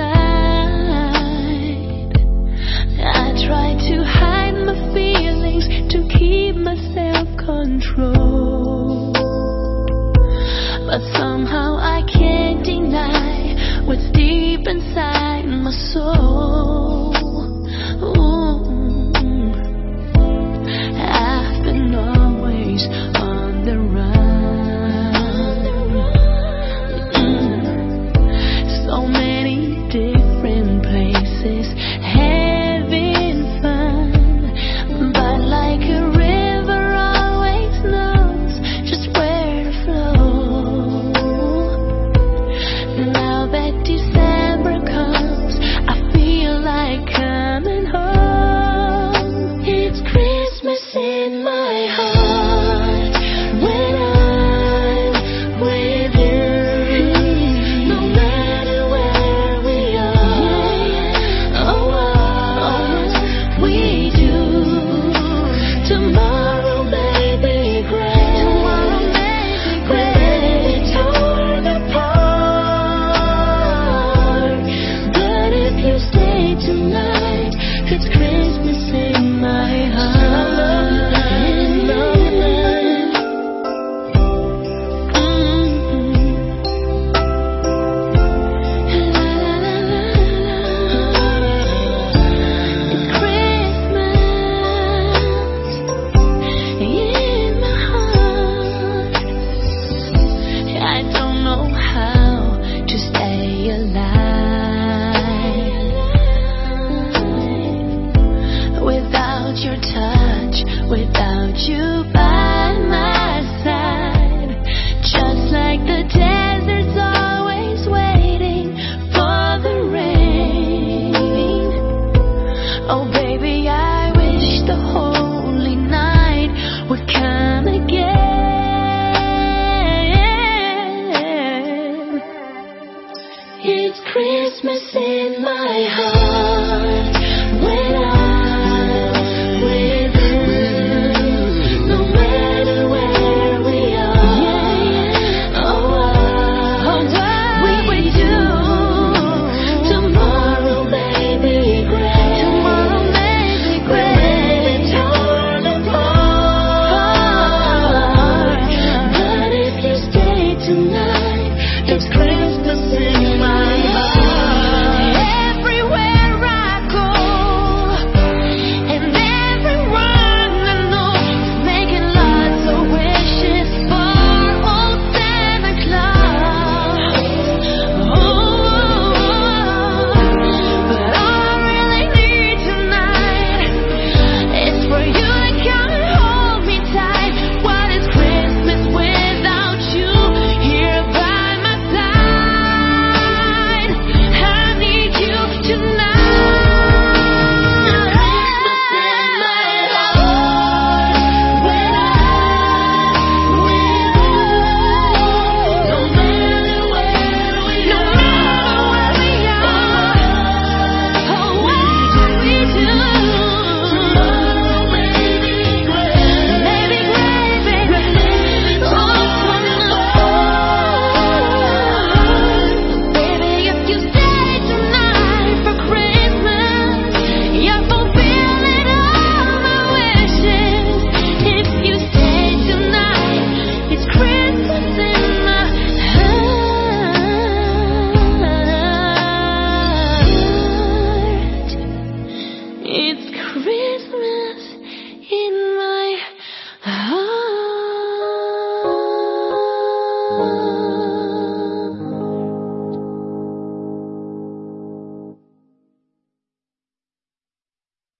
I try to hide my feelings to keep my self-control, but somehow I can't deny what's deep inside my soul. I've been always on the run. So many different places, having fun, but like a river always knows just where to flow. Now that December comes, I feel like coming home. It's Christmas in my heart when I'm with you. No matter where we are or what we do, tomorrow may be great. We're torn apart, but if you stay tonight, it's Christmas in my heart. I don't know how to stay alive without your touch, without you by my side. Just like the desert's always waiting for the rain. Oh baby, I wish the holy night would come again. It's Christmas in my heart.